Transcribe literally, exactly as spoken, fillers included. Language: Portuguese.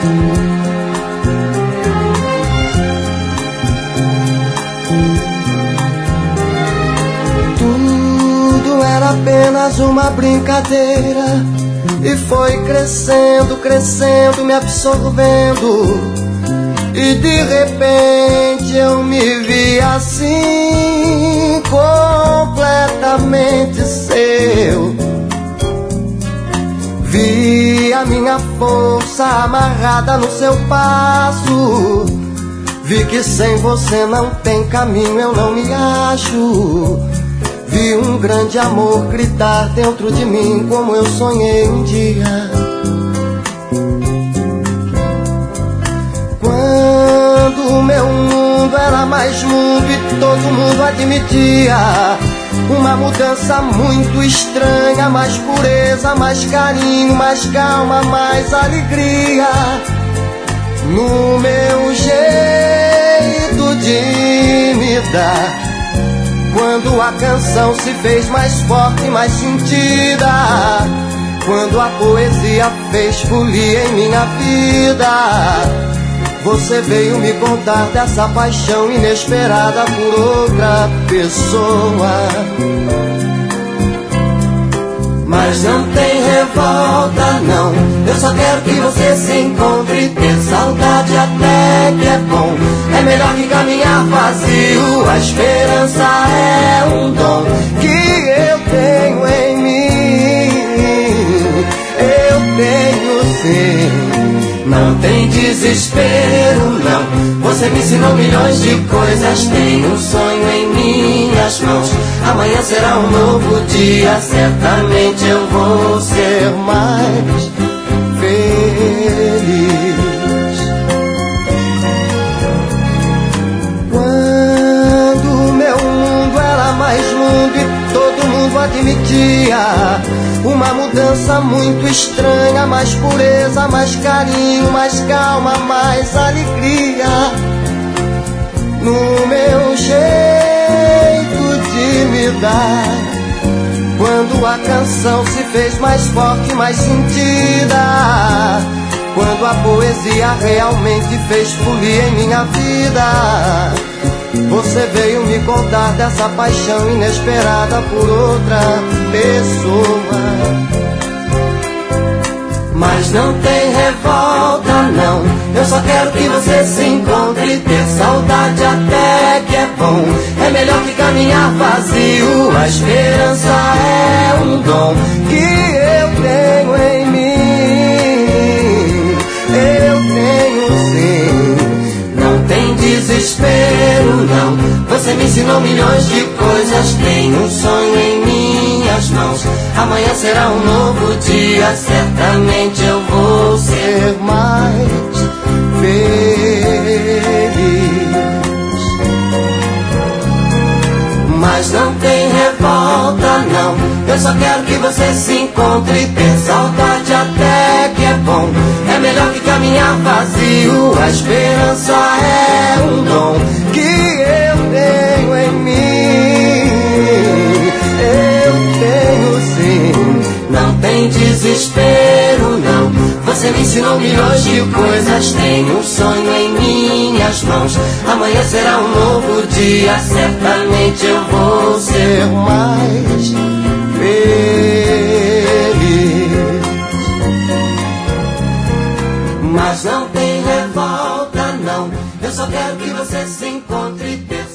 Tudo era apenas uma brincadeira e foi crescendo, crescendo, me absorvendo. E de repente eu me vi assim, completamente seu. Vi a minha força amarrada no seu passo. Vi que sem você não tem caminho, eu não me acho. Vi um grande amor gritar dentro de mim como eu sonhei um dia. Quando o meu mundo era mais mundo e todo mundo admitia uma mudança muito estranha, mais pureza, mais carinho, mais calma, mais alegria no meu jeito de me dar. Quando a canção se fez mais forte e mais sentida, quando a poesia fez folia em minha vida, você veio me contar dessa paixão inesperada por outra pessoa. Mas não tem revolta não, eu só quero que você se encontre. Ter saudade até que é bom, é melhor que caminhar vazio. A esperança é um dom que eu tenho em mim. Eu tenho sim. Não tem desespero não, você me ensinou milhões de coisas. Tenho um sonho em minhas mãos, amanhã será um novo dia. Certamente eu vou ser mais feliz. Quando meu mundo era mais mundo e todo mundo admitia uma mudança muito estranha, mais pureza, mais carinho, mais calma, mais alegria no meu jeito de me dar. Quando a canção se fez mais forte, mais sentida, quando a poesia realmente fez folia em minha vida, você veio me contar dessa paixão inesperada por outra pessoa. Mas não tem revolta não, eu só quero que você se encontre. Ter saudade até que é bom, é melhor que caminhar vazio. A esperança é um dom que eu tenho em mim. Eu tenho sim. Não tem desespero não, você me ensinou milhões de coisas. Tenho um sonho em minhas mãos, amanhã será um novo dia. Certamente eu vou ser mais feliz. Mas não tem revolta não, eu só quero que você se encontre. Ter saudade até que é bom, é melhor que caminhar vazio. A esperança é um dom que eu tenho em mim. Eu tenho sim. Não tem desespero não, você me ensinou milhões de coisas. Tenho um sonho em minhas mãos, amanhã será um novo dia. Certamente eu vou ser mais feliz. Mas não tem revolta não, eu só quero que você se encontre.